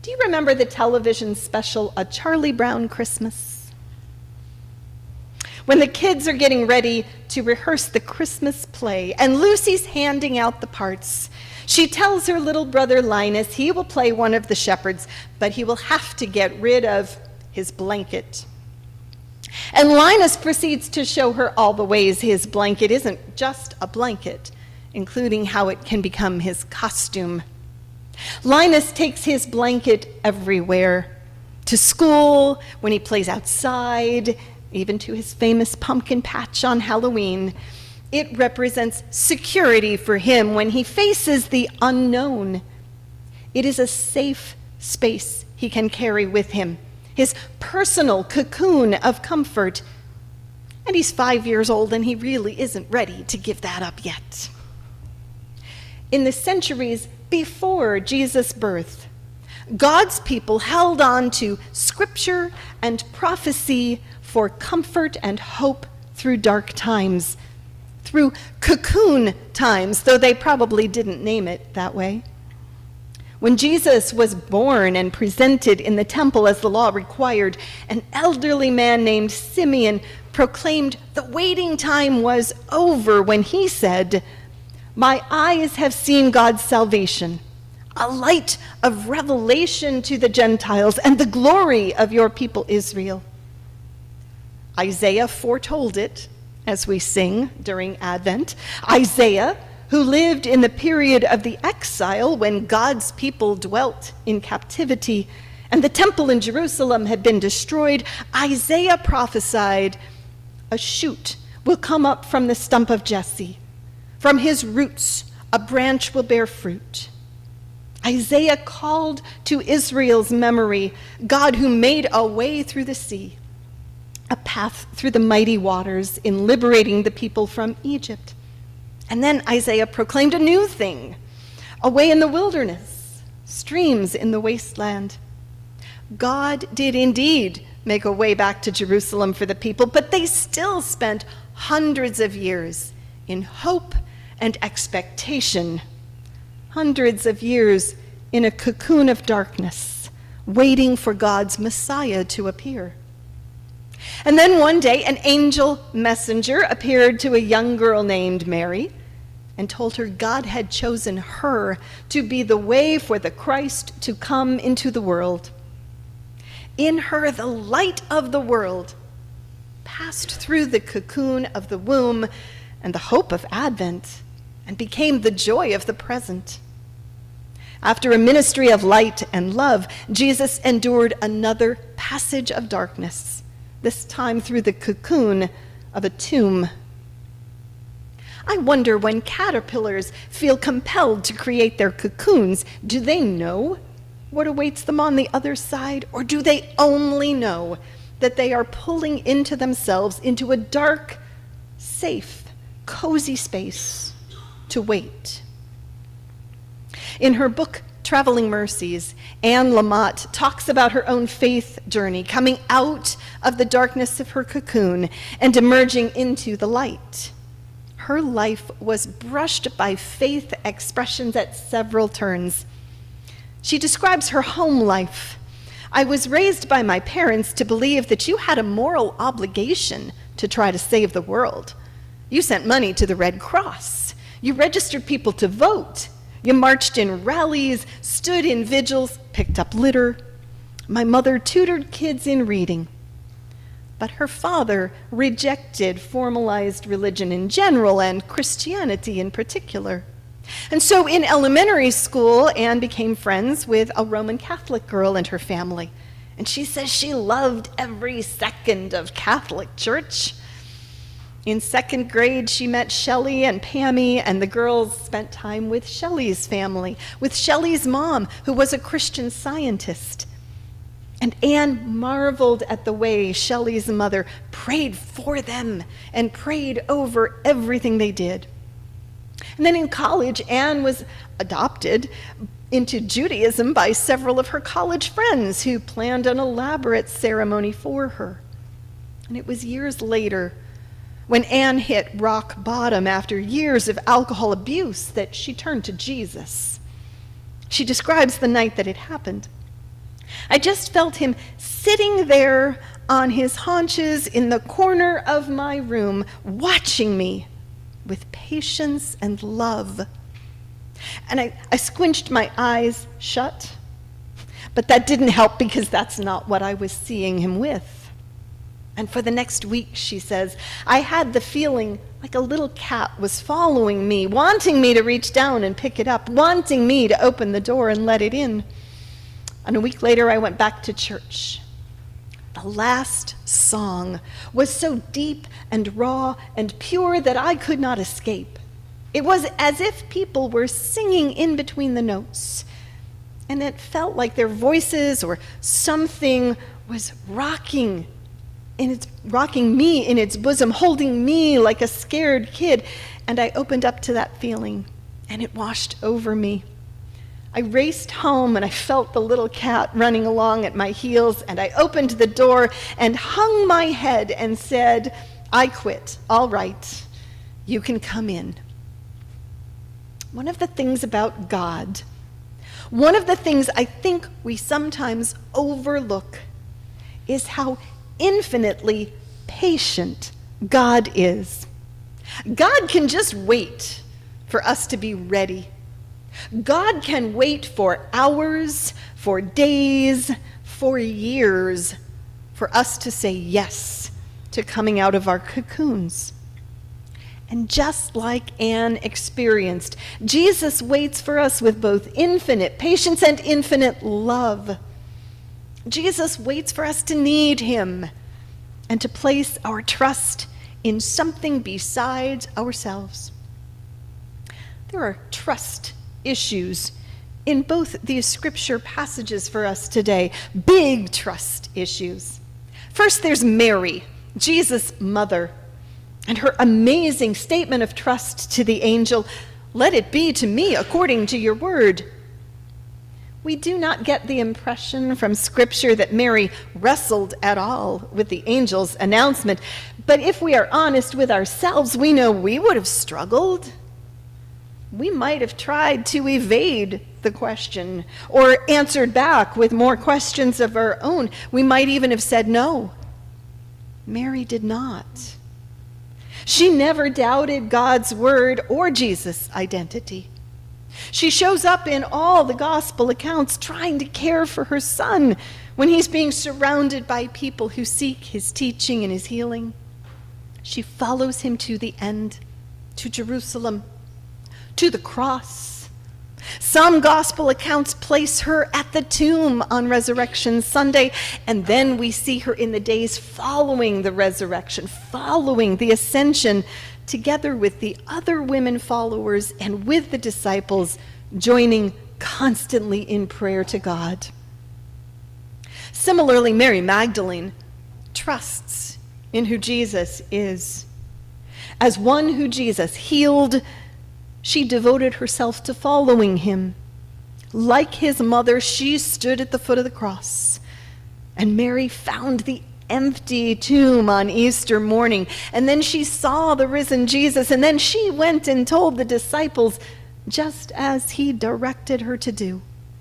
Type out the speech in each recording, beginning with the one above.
Do you remember the television special, A Charlie Brown Christmas? When the kids are getting ready to rehearse the Christmas play and Lucy's handing out the parts, she tells her little brother Linus he will play one of the shepherds, but he will have to get rid of his blanket. And Linus proceeds to show her all the ways his blanket isn't just a blanket, including how it can become his costume. Linus takes his blanket everywhere, to school, when he plays outside, even to his famous pumpkin patch on Halloween. It represents security for him when he faces the unknown. It is a safe space he can carry with him, his personal cocoon of comfort. And he's 5 years old, and he really isn't ready to give that up yet. In the centuries before Jesus' birth, God's people held on to scripture and prophecy for comfort and hope through dark times, through cocoon times, though they probably didn't name it that way. When Jesus was born and presented in the temple as the law required, an elderly man named Simeon proclaimed the waiting time was over when he said, "My eyes have seen God's salvation, a light of revelation to the Gentiles and the glory of your people Israel." Isaiah foretold it, as we sing during Advent. Isaiah, who lived in the period of the exile when God's people dwelt in captivity and the temple in Jerusalem had been destroyed, Isaiah prophesied, "A shoot will come up from the stump of Jesse. From his roots, a branch will bear fruit." Isaiah called to Israel's memory God who made a way through the sea, a path through the mighty waters in liberating the people from Egypt. And then Isaiah proclaimed a new thing, a way in the wilderness, streams in the wasteland. God did indeed make a way back to Jerusalem for the people, but they still spent hundreds of years in hope and expectation, hundreds of years in a cocoon of darkness, waiting for God's Messiah to appear. And then one day, an angel messenger appeared to a young girl named Mary and told her God had chosen her to be the way for the Christ to come into the world. In her, the light of the world passed through the cocoon of the womb and the hope of Advent and became the joy of the present. After a ministry of light and love, Jesus endured another passage of darkness, this time through the cocoon of a tomb. I wonder, when caterpillars feel compelled to create their cocoons, do they know what awaits them on the other side, or do they only know that they are pulling into themselves into a dark, safe, cozy space to wait? In her book, Traveling Mercies, Anne Lamott talks about her own faith journey, coming out of the darkness of her cocoon and emerging into the light. Her life was brushed by faith expressions at several turns. She describes her home life. "I was raised by my parents to believe that you had a moral obligation to try to save the world. You sent money to the Red Cross. You registered people to vote. You marched in rallies, stood in vigils, picked up litter. My mother tutored kids in reading." But her father rejected formalized religion in general and Christianity in particular. And so in elementary school, Anne became friends with a Roman Catholic girl and her family. And she says she loved every second of Catholic church. In second grade, she met Shelley and Pammy, and the girls spent time with Shelley's family, with Shelley's mom, who was a Christian Scientist. And Anne marveled at the way Shelley's mother prayed for them and prayed over everything they did. And then in college, Anne was adopted into Judaism by several of her college friends who planned an elaborate ceremony for her. And it was years later, when Anne hit rock bottom after years of alcohol abuse, that she turned to Jesus. She describes the night that it happened. I just felt him sitting there on his haunches in the corner of my room, watching me with patience and love. And I squinched my eyes shut, but that didn't help because that's not what I was seeing him with. And for the next week, she says, I had the feeling like a little cat was following me, wanting me to reach down and pick it up, wanting me to open the door and let it in. And a week later, I went back to church. The last song was so deep and raw and pure that I could not escape. It was as if people were singing in between the notes, and it felt like their voices or something was rocking me in its bosom, holding me like a scared kid. And I opened up to that feeling, and it washed over me. I raced home, and I felt the little cat running along at my heels, and I opened the door and hung my head and said, I quit. All right, you can come in. One of the things about God, one of the things I think we sometimes overlook, is how infinitely patient God is. God can just wait for us to be ready. God can wait for hours, for days, for years, for us to say yes to coming out of our cocoons. And just like Anne experienced, Jesus waits for us with both infinite patience and infinite love. Jesus waits for us to need him and to place our trust in something besides ourselves. There are trust issues in both these scripture passages for us today, big trust issues. First, there's Mary, Jesus' mother, and her amazing statement of trust to the angel, let it be to me according to your word. We do not get the impression from Scripture that Mary wrestled at all with the angel's announcement, but if we are honest with ourselves, we know we would have struggled. We might have tried to evade the question or answered back with more questions of our own. We might even have said no. Mary did not. She never doubted God's word or Jesus' identity. She shows up in all the gospel accounts trying to care for her son when he's being surrounded by people who seek his teaching and his healing. She follows him to the end, to Jerusalem, to the cross. Some gospel accounts place her at the tomb on Resurrection Sunday, and then we see her in the days following the resurrection, following the ascension, together with the other women followers and with the disciples, joining constantly in prayer to God. Similarly, Mary Magdalene trusts in who Jesus is. As one who Jesus healed, she devoted herself to following him. Like his mother, she stood at the foot of the cross. And Mary found the empty tomb on Easter morning. And then she saw the risen Jesus. And then she went and told the disciples, just as he directed her to do.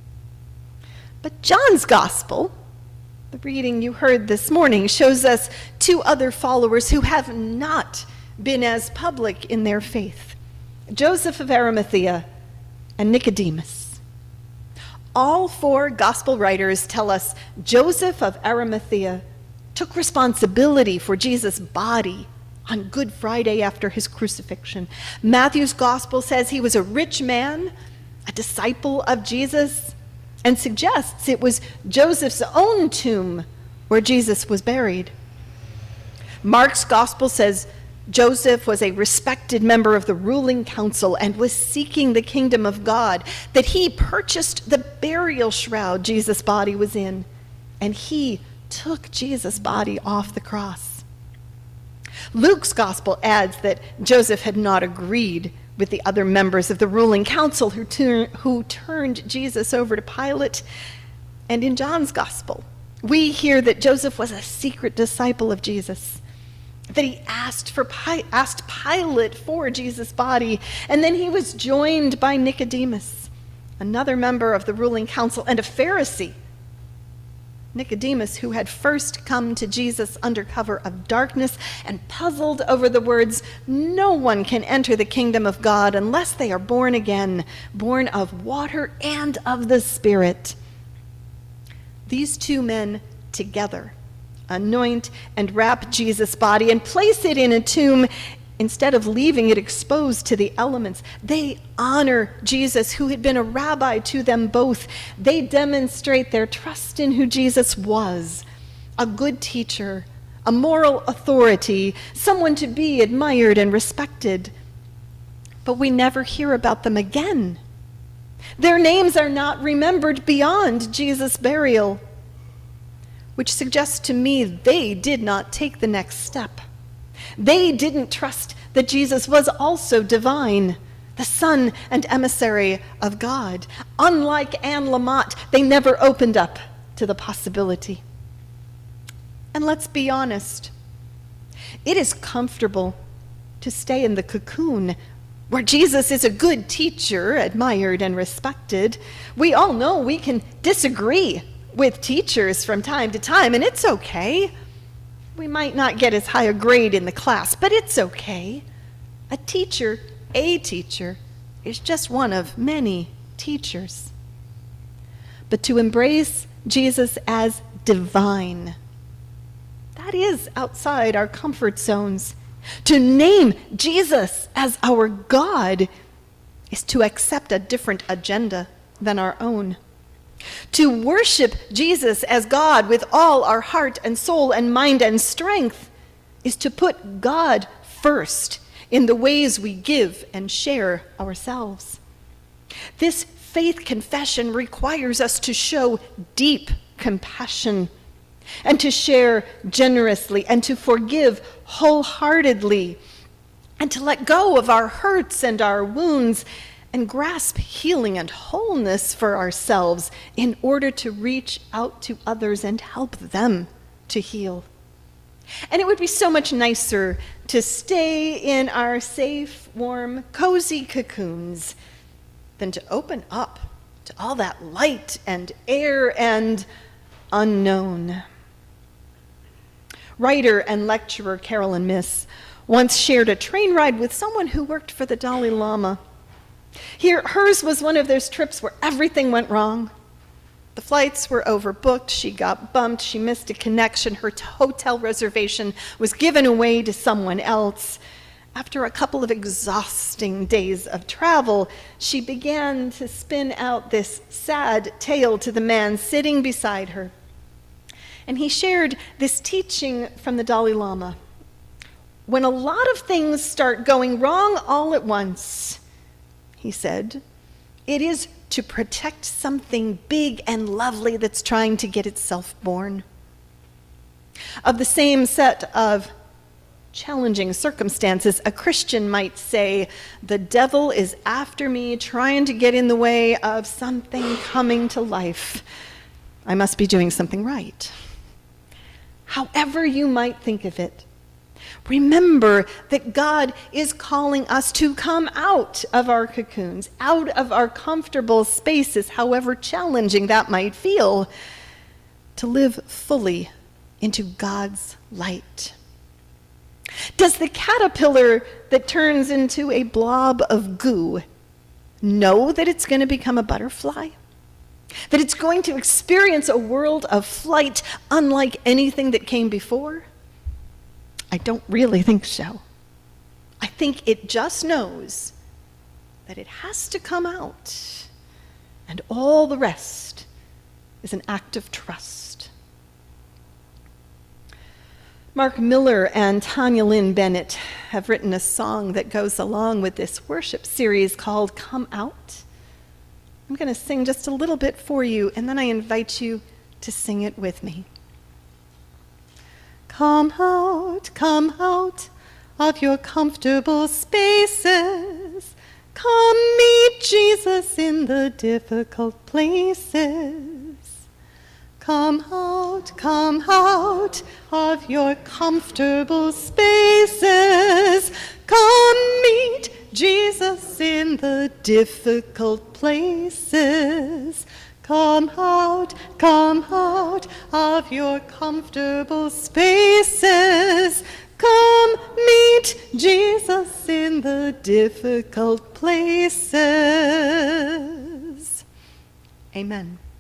But John's gospel, the reading you heard this morning, shows us two other followers who have not been as public in their faith. Joseph of Arimathea and Nicodemus. All four gospel writers tell us Joseph of Arimathea took responsibility for Jesus' body on Good Friday after his crucifixion. Matthew's gospel says he was a rich man, a disciple of Jesus, and suggests it was Joseph's own tomb where Jesus was buried. Mark's gospel says Joseph was a respected member of the ruling council and was seeking the kingdom of God, that he purchased the burial shroud Jesus' body was in, and he took Jesus' body off the cross. Luke's gospel adds that Joseph had not agreed with the other members of the ruling council who turned Jesus over to Pilate. And in John's gospel, we hear that Joseph was a secret disciple of Jesus, that he asked Pilate for Jesus' body, and then he was joined by Nicodemus, another member of the ruling council and a Pharisee, Nicodemus, who had first come to Jesus under cover of darkness and puzzled over the words, "No one can enter the kingdom of God unless they are born again, born of water and of the Spirit." These two men together anoint and wrap Jesus' body and place it in a tomb. Instead of leaving it exposed to the elements, they honor Jesus, who had been a rabbi to them both. They demonstrate their trust in who Jesus was, a good teacher, a moral authority, someone to be admired and respected. But we never hear about them again. Their names are not remembered beyond Jesus' burial, which suggests to me they did not take the next step. They didn't trust that Jesus was also divine, the Son and emissary of God. Unlike Anne Lamott, they never opened up to the possibility. And let's be honest, it is comfortable to stay in the cocoon where Jesus is a good teacher, admired and respected. We all know we can disagree with teachers from time to time, and it's okay. We might not get as high a grade in the class, but it's okay. A teacher is just one of many teachers. But to embrace Jesus as divine, that is outside our comfort zones. To name Jesus as our God is to accept a different agenda than our own. To worship Jesus as God with all our heart and soul and mind and strength is to put God first in the ways we give and share ourselves. This faith confession requires us to show deep compassion and to share generously and to forgive wholeheartedly and to let go of our hurts and our wounds and grasp healing and wholeness for ourselves in order to reach out to others and help them to heal. And it would be so much nicer to stay in our safe, warm, cozy cocoons than to open up to all that light and air and unknown. Writer and lecturer Carolyn Myss once shared a train ride with someone who worked for the Dalai Lama. Hers was one of those trips where everything went wrong. The flights were overbooked, she got bumped, she missed a connection, her hotel reservation was given away to someone else. After a couple of exhausting days of travel, she began to spin out this sad tale to the man sitting beside her. And he shared this teaching from the Dalai Lama. When a lot of things start going wrong all at once, he said, it is to protect something big and lovely that's trying to get itself born. Of the same set of challenging circumstances, a Christian might say, the devil is after me, trying to get in the way of something coming to life. I must be doing something right. However you might think of it, remember that God is calling us to come out of our cocoons, out of our comfortable spaces, however challenging that might feel, to live fully into God's light. Does the caterpillar that turns into a blob of goo know that it's going to become a butterfly? That it's going to experience a world of flight unlike anything that came before? I don't really think so. I think it just knows that it has to come out, and all the rest is an act of trust. Mark Miller and Tanya Lynn Bennett have written a song that goes along with this worship series called Come Out. I'm going to sing just a little bit for you, and then I invite you to sing it with me. Come out of your comfortable spaces. Come meet Jesus in the difficult places. Come out of your comfortable spaces. Come meet Jesus in the difficult places. Come out out of your comfortable spaces. Come meet Jesus in the difficult places. Amen.